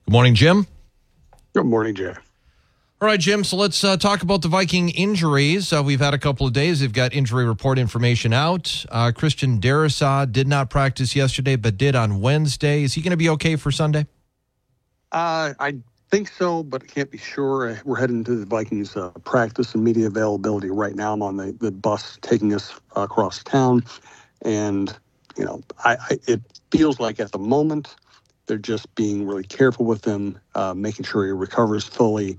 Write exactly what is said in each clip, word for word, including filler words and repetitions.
Good morning, Jim. Good morning, Jay. All right, Jim, so let's uh, talk about the Viking injuries. Uh, we've had a couple of days. They've got injury report information out. Uh, Christian Darrisaw did not practice yesterday, but did on Wednesday. Is he going to be okay for Sunday? Uh, I think so, but I can't be sure. We're heading to the Vikings uh, practice and media availability right now. I'm on the, the bus taking us uh, across town. And, you know, I, I it feels like at the moment they're just being really careful with him, uh, making sure he recovers fully.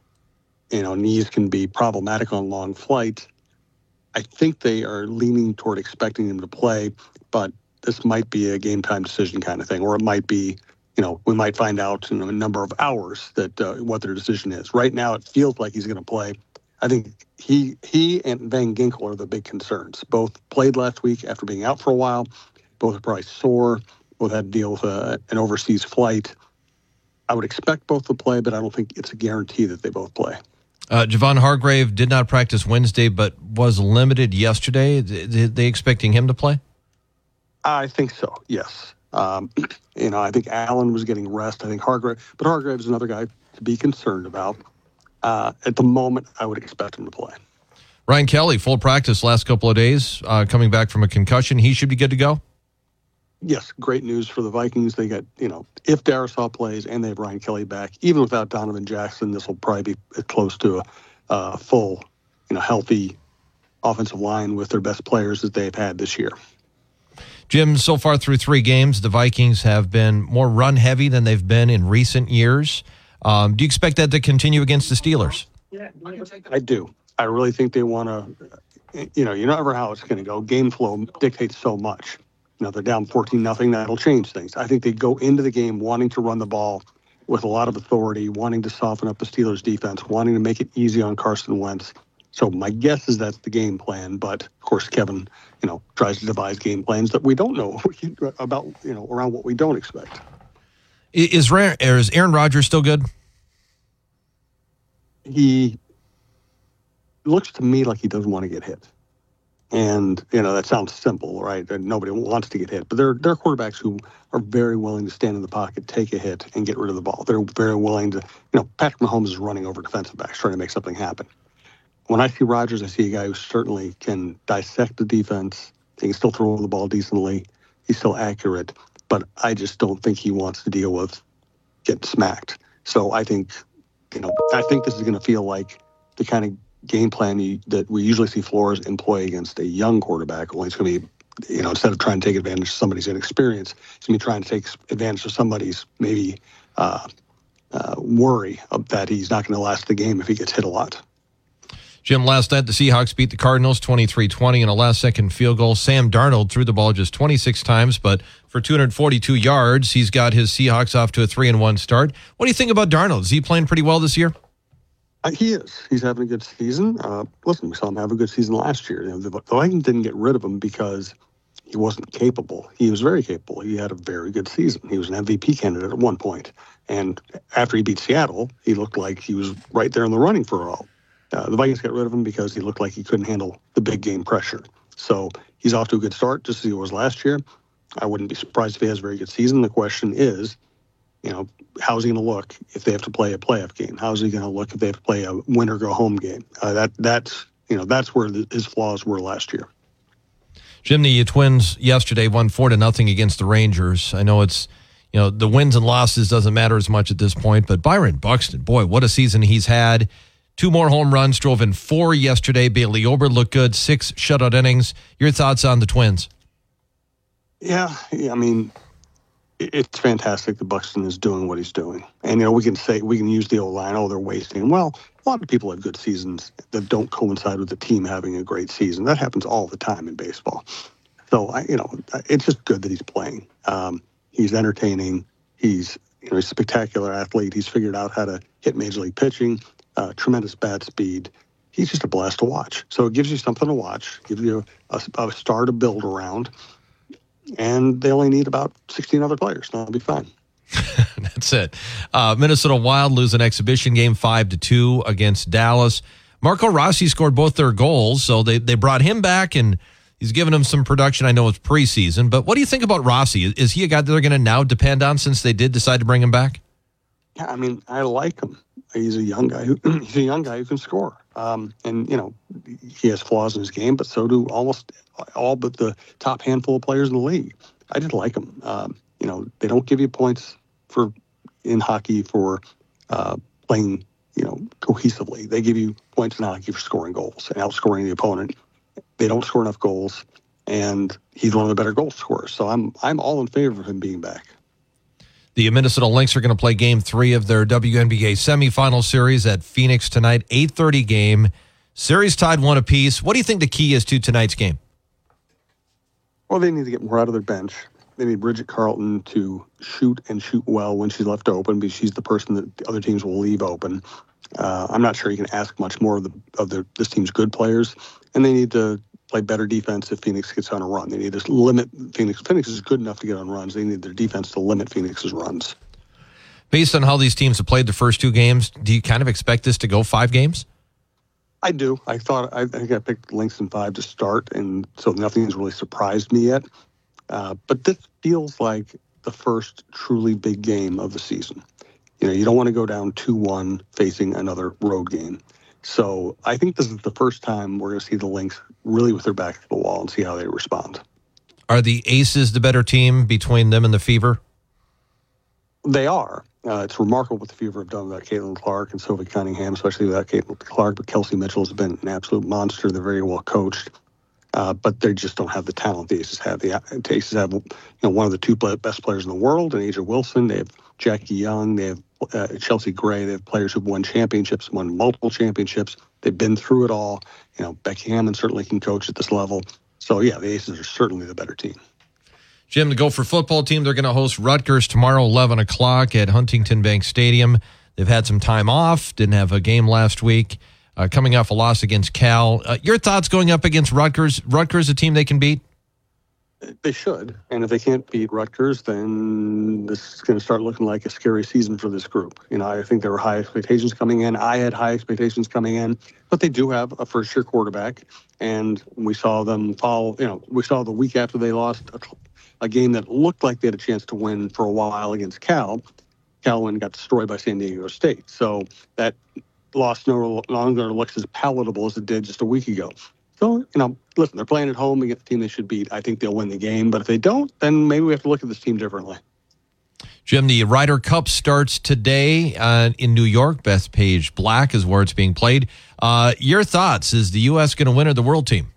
You know, knees can be problematic on long flights. I think they are leaning toward expecting him to play, but this might be a game time decision kind of thing, or it might be, you know, we might find out in a number of hours that uh, what their decision is. Right now, it feels like he's going to play. I think he he and Van Ginkel are the big concerns. Both played last week after being out for a while. Both are probably sore. Both had to deal with uh, an overseas flight. I would expect both to play, but I don't think it's a guarantee that they both play. Uh, Javon Hargrave did not practice Wednesday, but was limited yesterday. Are they expecting him to play? I think so, yes. Um, you know, I think Allen was getting rest. I think Hargrave, but Hargrave is another guy to be concerned about. Uh, at the moment, I would expect him to play. Ryan Kelly, full practice last couple of days, uh, coming back from a concussion. He should be good to go? Yes, great news for the Vikings. They got, you know, if Darrisaw plays and they have Ryan Kelly back, even without Donovan Jackson, this will probably be close to a uh, full, you know, healthy offensive line with their best players that they've had this year. Jim, so far through three games, the Vikings have been more run-heavy than they've been in recent years. Um, do you expect that to continue against the Steelers? I do. I really think they want to, you know, you know never how it's going to go. Game flow dictates so much. You know, they're down fourteen nothing. That'll change things. I think they go into the game wanting to run the ball with a lot of authority, wanting to soften up the Steelers' defense, wanting to make it easy on Carson Wentz. So my guess is that's the game plan. But, of course, Kevin, you know, tries to devise game plans that we don't know about, you know, around what we don't expect. Is, is Aaron Rodgers still good? He looks to me like he doesn't want to get hit. And, you know, that sounds simple, right? Nobody wants to get hit. But there, there are quarterbacks who are very willing to stand in the pocket, take a hit, and get rid of the ball. They're very willing to, you know, Patrick Mahomes is running over defensive backs, trying to make something happen. When I see Rodgers, I see a guy who certainly can dissect the defense. He can still throw the ball decently. He's still accurate. But I just don't think he wants to deal with getting smacked. So I think, you know, I think this is going to feel like the kind of game plan you, that we usually see Flores employ against a young quarterback. Only it's going to be, you know, instead of trying to take advantage of somebody's inexperience, it's going to be trying to take advantage of somebody's maybe uh, uh, worry of that he's not going to last the game if he gets hit a lot. Jim, last night the Seahawks beat the Cardinals twenty-three twenty in a last-second field goal. Sam Darnold threw the ball just twenty-six times, but for two hundred forty-two yards, he's got his Seahawks off to a three and one start. What do you think about Darnold? Is he playing pretty well this year? Uh, he is. He's having a good season. Uh, listen, we saw him have a good season last year. You know, the, the Vikings didn't get rid of him because he wasn't capable. He was very capable. He had a very good season. He was an M V P candidate at one point. And after he beat Seattle, he looked like he was right there in the running for it all. Uh, the Vikings got rid of him because he looked like he couldn't handle the big game pressure. So he's off to a good start, just as he was last year. I wouldn't be surprised if he has a very good season. The question is, you know, how's he going to look if they have to play a playoff game? How's he going to look if they have to play a win or go home game? Uh, that that's you know that's where the, his flaws were last year. Jim, the Twins yesterday won four to nothing against the Rangers. I know it's you know the wins and losses doesn't matter as much at this point, but Byron Buxton, boy, what a season he's had. Two more home runs, drove in four yesterday. Bailey Ober looked good, six shutout innings. Your thoughts on the Twins? Yeah, yeah I mean. It's fantastic that Buxton is doing what he's doing. And, you know, we can say, we can use the old line, oh, they're wasting. Well, a lot of people have good seasons that don't coincide with the team having a great season. That happens all the time in baseball. So, I, you know, it's just good that he's playing. Um, he's entertaining. He's, you know, he's a spectacular athlete. He's figured out how to hit major league pitching, uh, tremendous bat speed. He's just a blast to watch. So it gives you something to watch, gives you a, a star to build around. And they only need about sixteen other players. That'll be fine. That's it. Uh, Minnesota Wild lose an exhibition game five to two against Dallas. Marco Rossi scored both their goals, so they, they brought him back, and he's given them some production. I know it's preseason, but what do you think about Rossi? Is he a guy that they're going to now depend on since they did decide to bring him back? Yeah, I mean, I like him. He's a young guy. Who, he's a young guy who can score. Um, and you know, he has flaws in his game, but so do almost all but the top handful of players in the league. I just like him. Um, you know, they don't give you points for in hockey for uh, playing, you know, cohesively. They give you points in hockey for scoring goals and outscoring the opponent. They don't score enough goals, and he's one of the better goal scorers. So I'm I'm all in favor of him being back. The Minnesota Lynx are going to play game three of their W N B A semifinal series at Phoenix tonight, eight thirty game. Series tied one apiece. What do you think the key is to tonight's game? Well, they need to get more out of their bench. They need Bridget Carlton to shoot and shoot well when she's left open, because she's the person that the other teams will leave open. Uh, I'm not sure you can ask much more of, the, of the, this team's good players. And they need to play better defense if Phoenix gets on a run. They need to limit Phoenix. Phoenix is good enough to get on runs. They need their defense to limit Phoenix's runs. Based on how these teams have played the first two games, do you kind of expect this to go five games? I do. I thought I, I think I picked Lynx in five to start, and so nothing has really surprised me yet. Uh, but this feels like the first truly big game of the season. You know, you don't want to go down two one facing another road game. So I think this is the first time we're going to see the Lynx really with their back to the wall and see how they respond. Are the Aces the better team between them and the Fever? They are. Uh, it's remarkable what the Fever have done without Caitlin Clark and Sophie Cunningham, especially without Caitlin Clark. But Kelsey Mitchell has been an absolute monster. They're very well coached. Uh, but they just don't have the talent the Aces have. The Aces have, you know, one of the two best players in the world, and Asia Wilson. They have Jackie Young. They have uh, Chelsea Gray. They have players who've won championships, won multiple championships. They've been through it all. You know, Becky Hammond certainly can coach at this level. So, yeah, the Aces are certainly the better team. Jim, the Gopher football team, they're going to host Rutgers tomorrow, eleven o'clock at Huntington Bank Stadium. They've had some time off, didn't have a game last week. Uh, coming off a loss against Cal. Uh, your thoughts going up against Rutgers? Rutgers a team they can beat? They should. And if they can't beat Rutgers, then this is going to start looking like a scary season for this group. You know, I think there were high expectations coming in. I had high expectations coming in. But they do have a first-year quarterback. And we saw them fall, you know, we saw the week after they lost a, a game that looked like they had a chance to win for a while against Cal. Cal went and got destroyed by San Diego State. So that loss no longer looks as palatable as it did just a week ago. So, you know, listen, they're playing at home against the team they should beat. I think they'll win the game. But if they don't, then maybe we have to look at this team differently. Jim, the Ryder Cup starts today uh, in New York. Bethpage Black is where it's being played. Uh, your thoughts? Is the U S going to win or the world team?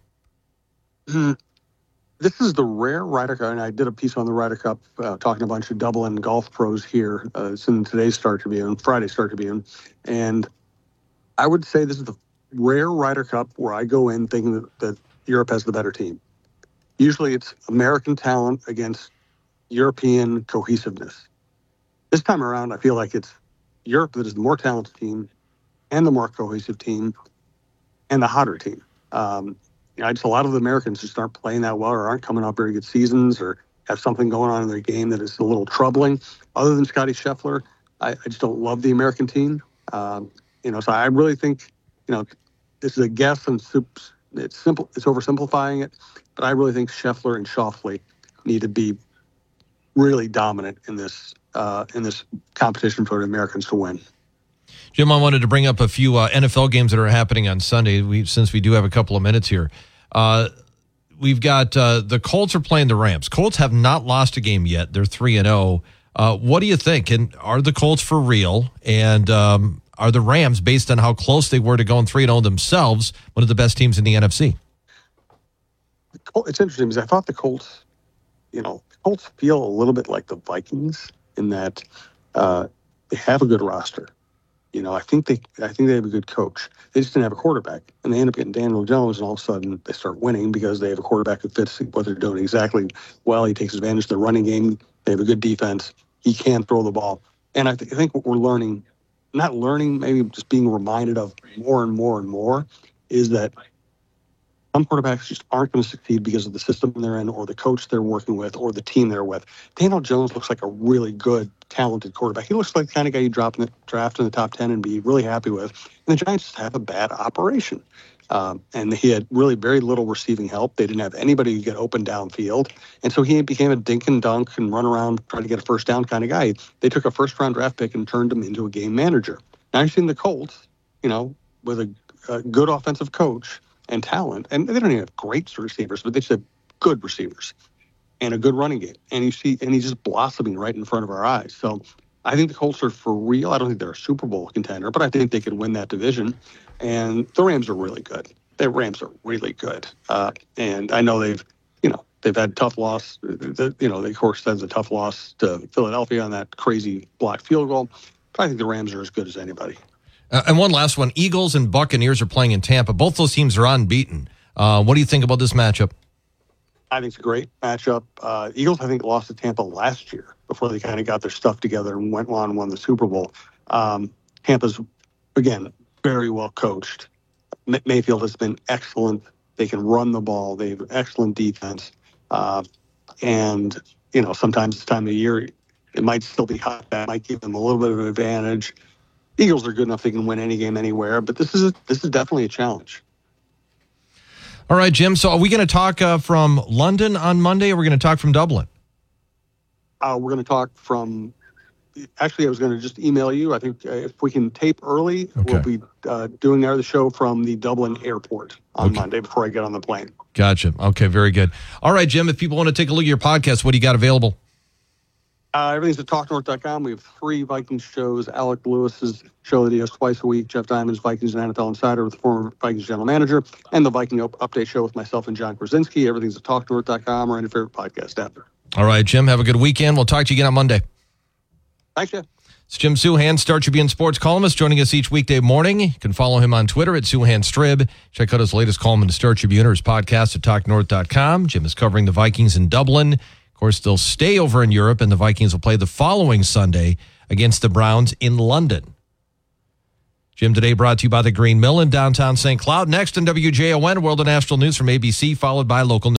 Mm, this is the rare Ryder Cup, and I did a piece on the Ryder Cup uh, talking to a bunch of Dublin golf pros here. Uh, it's in today's Start Tribune, Friday's Start Tribune. And I would say this is the rare Ryder Cup where I go in thinking that, that Europe has the better team. Usually it's American talent against European cohesiveness. This time around, I feel like it's Europe that is the more talented team and the more cohesive team and the hotter team. Um, you know, it's a lot of the Americans just aren't playing that well or aren't coming off very good seasons or have something going on in their game that is a little troubling. Other than Scotty Scheffler, I, I just don't love the American team. Um, you know, so I really think, you know, this is a guess and it's simple. It's oversimplifying it, but I really think Scheffler and Schauffele need to be really dominant in this uh, in this competition for the Americans to win. Jim, I wanted to bring up a few uh, N F L games that are happening on Sunday. We, since we do have a couple of minutes here, uh, we've got uh, the Colts are playing the Rams. Colts have not lost a game yet. They're three and zero. What do you think? And are the Colts for real? And um, are the Rams, based on how close they were to going three and zero themselves, one of the best teams in the N F C? It's interesting because I thought the Colts, you know, Colts feel a little bit like the Vikings in that uh, they have a good roster. You know, I think they, I think they have a good coach. They just didn't have a quarterback, and they end up getting Daniel Jones, and all of a sudden they start winning because they have a quarterback who fits what they're doing exactly well. He takes advantage of the running game. They have a good defense. He can throw the ball, and I, th- I think what we're learning, not learning, maybe just being reminded of more and more and more, is that some quarterbacks just aren't going to succeed because of the system they're in or the coach they're working with or the team they're with. Daniel Jones looks like a really good, talented quarterback. He looks like the kind of guy you drop in the draft in the top ten and be really happy with. And the Giants just have a bad operation. Um, and he had really very little receiving help. They didn't have anybody to get open downfield. And so he became a dink and dunk and run around, try to get a first down kind of guy. They took a first round draft pick and turned him into a game manager. Now you've seen the Colts, you know, with a, a good offensive coach and talent. And they don't even have great receivers, but they just have good receivers and a good running game. And you see, and he's just blossoming right in front of our eyes. So I think the Colts are for real. I don't think they're a Super Bowl contender, but I think they could win that division. And the Rams are really good. The Rams are really good. Uh, and I know they've, you know, they've had tough loss. The, you know, they, of course, had a tough loss to Philadelphia on that crazy blocked field goal. But I think the Rams are as good as anybody. Uh, and one last one. Eagles and Buccaneers are playing in Tampa. Both those teams are unbeaten. Uh, what do you think about this matchup? I think it's a great matchup. Uh, Eagles, I think, lost to Tampa last year before they kind of got their stuff together and went on and won the Super Bowl. Um, Tampa's, again, very well coached. May- Mayfield has been excellent. They can run the ball. They have excellent defense. Uh, and, you know, sometimes this time of year, it might still be hot. That might give them a little bit of an advantage. Eagles are good enough they can win any game anywhere, but this is a, this is definitely a challenge. All right, Jim. So are we going to talk uh, from London on Monday, or we're going to talk from Dublin? Uh, we're going to talk from... Actually, I was going to just email you. I think uh, if we can tape early, okay. we'll be uh, doing our the show from the Dublin airport on okay. Monday before I get on the plane. Gotcha. Okay, very good. All right, Jim, if people want to take a look at your podcast, what do you got available? Uh, everything's at talk north dot com. We have three Vikings shows. Alec Lewis's show that he has twice a week, Jeff Diamond's Vikings and N F L Insider with the former Vikings general manager, and the Viking up- Update show with myself and John Krasinski. Everything's at talk north dot com or any favorite podcast app. All right, Jim, have a good weekend. We'll talk to you again on Monday. Thanks, Jeff. It's Jim Souhan, Star Tribune sports columnist, joining us each weekday morning. You can follow him on Twitter at Souhan Check out his latest column in the Star Tribune or his podcast at talk north dot com. Jim is covering the Vikings in Dublin. Of course, they'll stay over in Europe, and the Vikings will play the following Sunday against the Browns in London. Jim today brought to you by the Green Mill in downtown Saint Cloud. Next on W J O N, World of National News from A B C, followed by local news.